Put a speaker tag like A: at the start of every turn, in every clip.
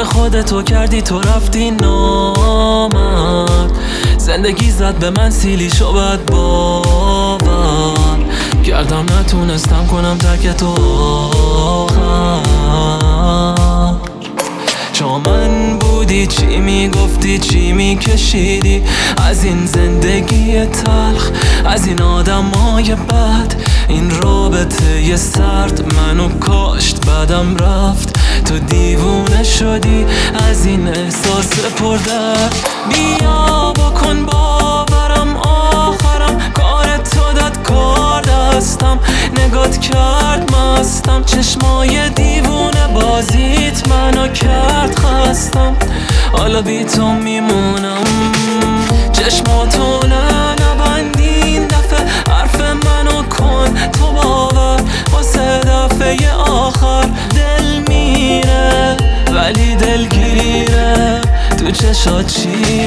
A: کار خودتو کردی، تو رفتی نامرد. زندگی زد به من سیلی شو بد باور کردم، نتونستم کنم ترک تو آخر. چون من بودی چی میگفتی، چی میکشیدی از این زندگی تلخ، از این آدمای بد، این رابطه ی سرد منو کاشت بعدم رفت. تو دیوونه شدی از این احساس پردرد. بیا بکن باورم آخرم، کار تو داد کار دستم، نگات کرد مستم، چشمای دیوونه بازیت منو کرد خستم. حالا بی تو میمونم، چشماتو نبندی این دفعه، حرف منو کن تو باور، واسه دفعه آخر. دل میره ولی دلگیره، تو چشات چیه؟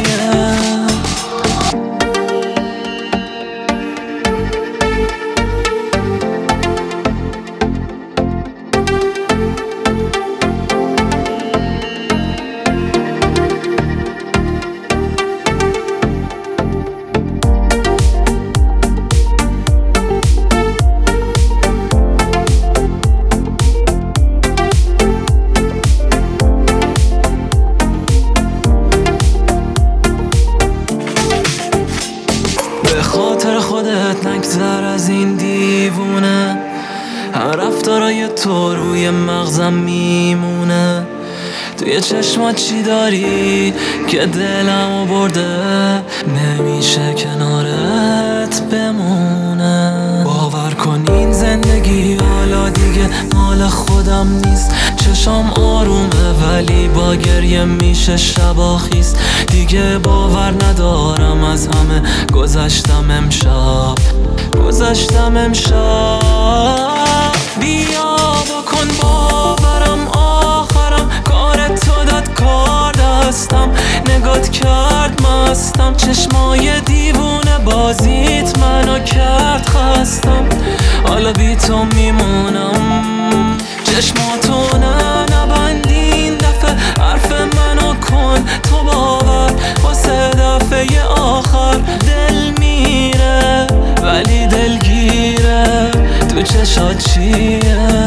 A: به خاطر خودت نگذر از این دیوونه، همه رفتارای تو روی مغزم میمونه. توی چشمات چی داری که دلمو برده، نمیشه کنارت بمونه. باور کن این زندگی حالا دیگه مال خودم نیست، چشام آرومه ولی با گریه میشه شبا خیست. دیگه باور ندارم از همه گذشتم امشب. بیا بکن باورم آخرم، کار تو داد کار دستم، نگات کرد مستم، چشمای دیوونه بازیت منو کرد خستم. حالا بی تو میمونم، چشماتو نبندی این دفعه، حرف منو کن تو باور، واسه دفعه آخر. دل میره ولی دلگیره، تو چشات چیه؟